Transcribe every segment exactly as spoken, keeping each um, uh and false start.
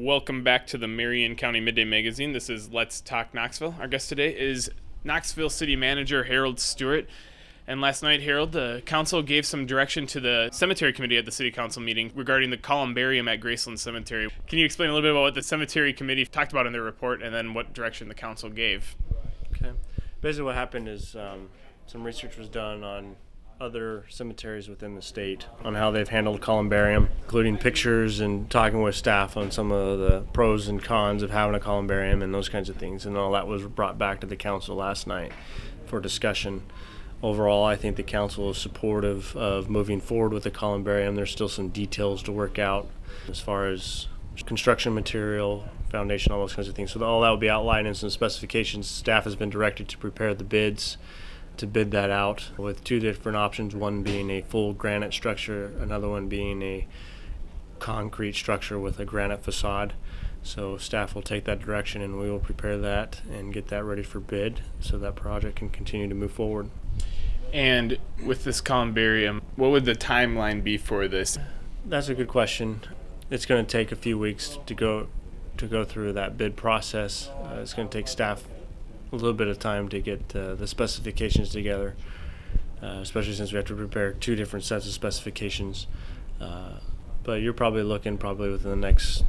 Welcome back to the Marion County Midday Magazine. This is Let's Talk Knoxville. Our guest today is Knoxville City Manager Harold Stewart. And last night, Harold, the council gave some direction to the cemetery committee at the city council meeting regarding the columbarium at Graceland Cemetery. Can you explain a little bit about what the cemetery committee talked about in their report and then what direction the council gave? Okay. Basically what happened is um, some research was done on other cemeteries within the state on how they've handled columbarium, including pictures and talking with staff on some of the pros and cons of having a columbarium and those kinds of things. And all that was brought back to the council last night for discussion. Overall, I think the council is supportive of moving forward with the columbarium. There's still some details to work out as far as construction material, foundation, all those kinds of things. So all that will be outlined in some specifications. Staff has been directed to prepare the bids to bid that out with two different options, one being a full granite structure, another one being a concrete structure with a granite facade. So staff will take that direction and we will prepare that and get that ready for bid so that project can continue to move forward. And with this columbarium, what would the timeline be for this? That's a good question. It's going to take a few weeks to go to go through that bid process. Uh, it's going to take staff a little bit of time to get uh, the specifications together, uh, especially since we have to prepare two different sets of specifications. Uh, but you're probably looking probably within the next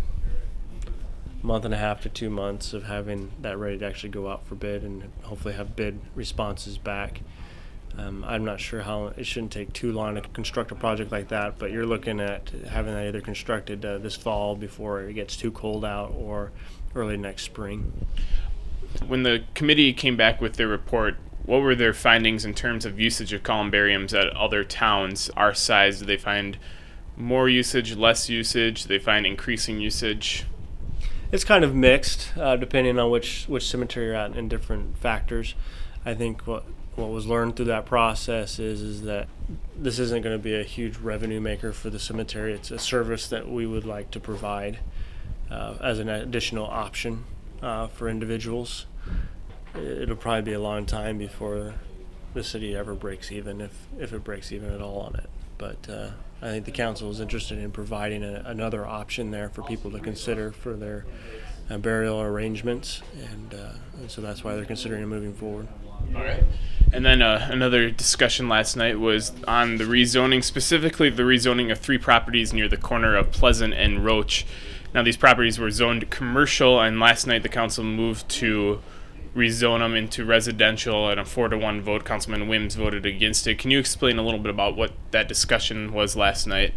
month and a half to two months of having that ready to actually go out for bid and hopefully have bid responses back. Um, I'm not sure how it shouldn't take too long to construct a project like that, but you're looking at having that either constructed uh, this fall before it gets too cold out or early next spring. When the committee came back with their report, what were their findings in terms of usage of columbariums at other towns our size? Did they find more usage, less usage? Did they find increasing usage? It's kind of mixed, uh, depending on which, which cemetery you're at and different factors. I think what what was learned through that process is, is that this isn't going to be a huge revenue maker for the cemetery. It's a service that we would like to provide uh, as an additional option uh, for individuals. It'll probably be a long time before the city ever breaks even, if, if it breaks even at all on it. But uh, I think the council is interested in providing a, another option there for people to consider for their uh, burial arrangements, and, uh, and so that's why they're considering it moving forward. All right. And then uh, another discussion last night was on the rezoning, specifically the rezoning of three properties near the corner of Pleasant and Roach. Now, these properties were zoned commercial, and last night the council moved to rezone them into residential, and a four to one vote. Councilman Wims voted against it. Can you explain a little bit about what that discussion was last night?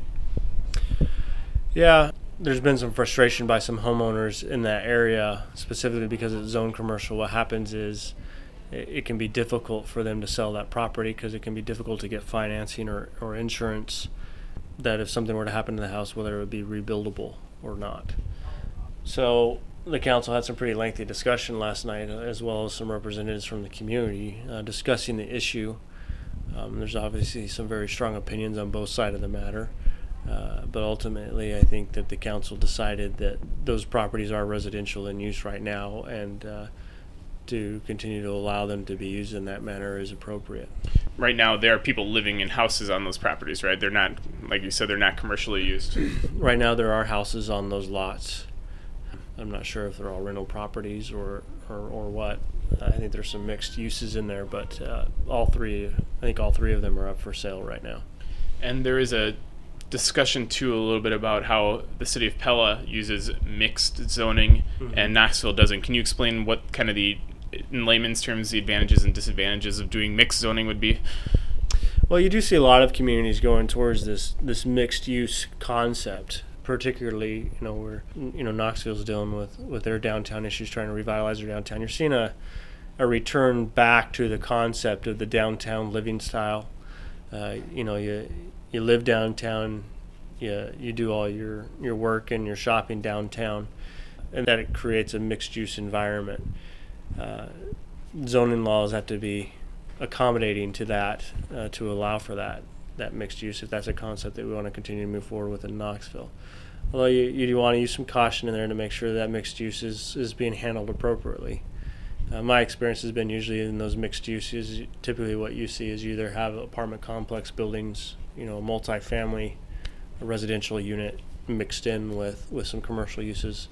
Yeah, there's been some frustration by some homeowners in that area, specifically because it's zoned commercial. What happens is it, it can be difficult for them to sell that property because it can be difficult to get financing or, or insurance that if something were to happen to the house, whether it would be rebuildable or not. So the council had some pretty lengthy discussion last night, uh, as well as some representatives from the community uh, discussing the issue. Um, there's obviously some very strong opinions on both sides of the matter, uh, but ultimately I think that the council decided that those properties are residential in use right now, and uh, to continue to allow them to be used in that manner is appropriate. Right now, there are people living in houses on those properties, right? They're not, like you said, they're not commercially used. Right now, there are houses on those lots. I'm not sure if they're all rental properties or, or, or what. I think there's some mixed uses in there, but uh, all three, I think all three of them are up for sale right now. And there is a discussion, too, a little bit about how the city of Pella uses mixed zoning mm-hmm. and Knoxville doesn't. Can you explain what kind of the, in layman's terms, the advantages and disadvantages of doing mixed zoning would be? Well, you do see a lot of communities going towards this, this mixed use concept. Particularly, you know, where you know Knoxville's dealing with, with their downtown issues, trying to revitalize their downtown. You're seeing a, a return back to the concept of the downtown living style. Uh, you know, you you live downtown, you you do all your, your work and your shopping downtown, and that it creates a mixed use environment. Uh, zoning laws have to be accommodating to that uh, to allow for that. that mixed use, if that's a concept that we want to continue to move forward with in Knoxville. Although you, you do want to use some caution in there to make sure that mixed use is, is being handled appropriately. Uh, my experience has been usually in those mixed uses, typically what you see is you either have apartment complex buildings, you know, a multifamily, a residential unit mixed in with, with some commercial uses.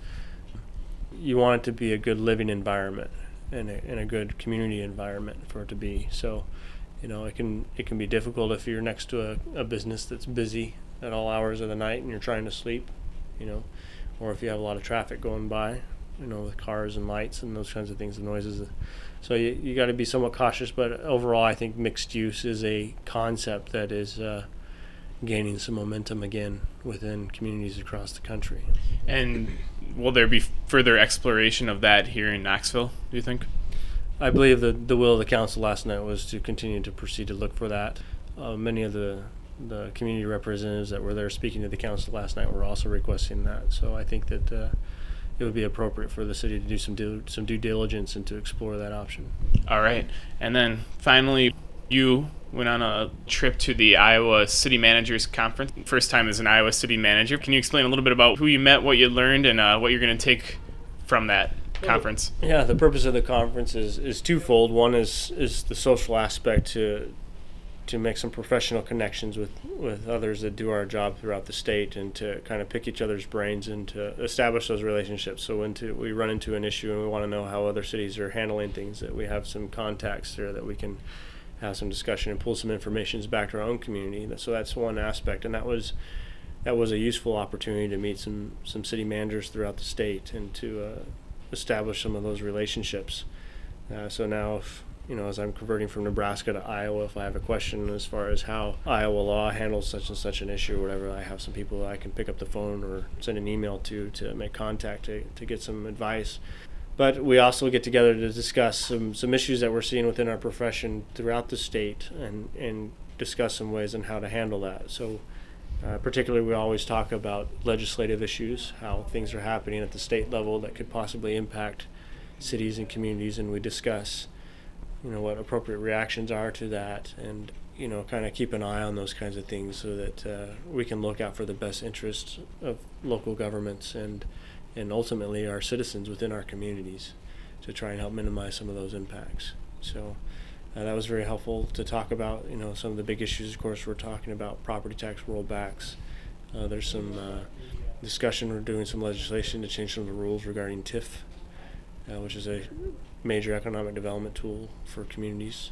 You want it to be a good living environment and a, and a good community environment for it to be. So, you know, it can it can be difficult if you're next to a, a business that's busy at all hours of the night and you're trying to sleep, you know, or if you have a lot of traffic going by, you know, with cars and lights and those kinds of things, the noises. So you you got to be somewhat cautious, but overall I think mixed use is a concept that is uh, gaining some momentum again within communities across the country. And will there be further exploration of that here in Knoxville, do you think? I believe the the will of the council last night was to continue to proceed to look for that. Uh, many of the the community representatives that were there speaking to the council last night were also requesting that. So I think that uh, it would be appropriate for the city to do some due, some due diligence and to explore that option. All right. And then finally, you went on a trip to the Iowa City Managers Conference. First time as an Iowa City Manager. Can you explain a little bit about who you met, what you learned, and uh, what you're going to take from that conference? Yeah, the purpose of the conference is, is twofold. One is is the social aspect to to make some professional connections with, with others that do our job throughout the state and to kind of pick each other's brains and to establish those relationships. So when to, we run into an issue and we want to know how other cities are handling things, that we have some contacts there that we can have some discussion and pull some information back to our own community. So that's one aspect, and that was that was a useful opportunity to meet some, some city managers throughout the state and to uh, establish some of those relationships. Uh, so now if you know, as I'm converting from Nebraska to Iowa, if I have a question as far as how Iowa law handles such and such an issue or whatever, I have some people that I can pick up the phone or send an email to to make contact to, to get some advice. But we also get together to discuss some, some issues that we're seeing within our profession throughout the state and, and discuss some ways on how to handle that. So uh, particularly we always talk about legislative issues, how things are happening at the state level that could possibly impact cities and communities, and we discuss you know what appropriate reactions are to that, and you know kind of keep an eye on those kinds of things so that uh, we can look out for the best interests of local governments and and ultimately our citizens within our communities to try and help minimize some of those impacts. So uh, that was very helpful to talk about. You know some of the big issues, of course, we're talking about property tax rollbacks. Uh, there's some uh, discussion. We're doing some legislation to change some of the rules regarding T I F, uh, which is a major economic development tool for communities,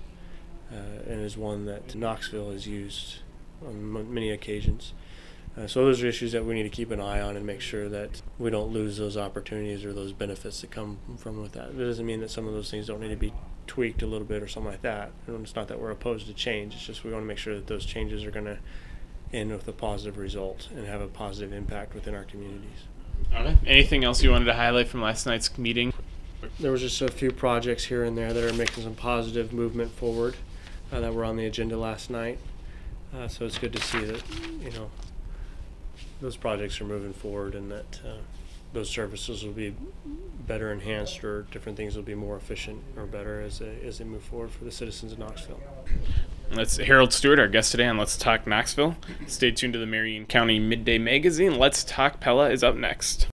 uh, and is one that Knoxville has used on m- many occasions. Uh, so those are issues that we need to keep an eye on and make sure that we don't lose those opportunities or those benefits that come from with that. It doesn't mean that some of those things don't need to be tweaked a little bit or something like that. And it's not that we're opposed to change. It's just we want to make sure that those changes are going to end with a positive result and have a positive impact within our communities. All right. Anything else you wanted to highlight from last night's meeting? There was just a few projects here and there that are making some positive movement forward uh, that were on the agenda last night. Uh, so it's good to see that, you know, those projects are moving forward and that uh, those services will be better enhanced or different things will be more efficient or better as they, as they move forward for the citizens of Knoxville. That's Harold Stewart, our guest today on Let's Talk Knoxville. Stay tuned to the Marion County Midday Magazine. Let's Talk Pella is up next.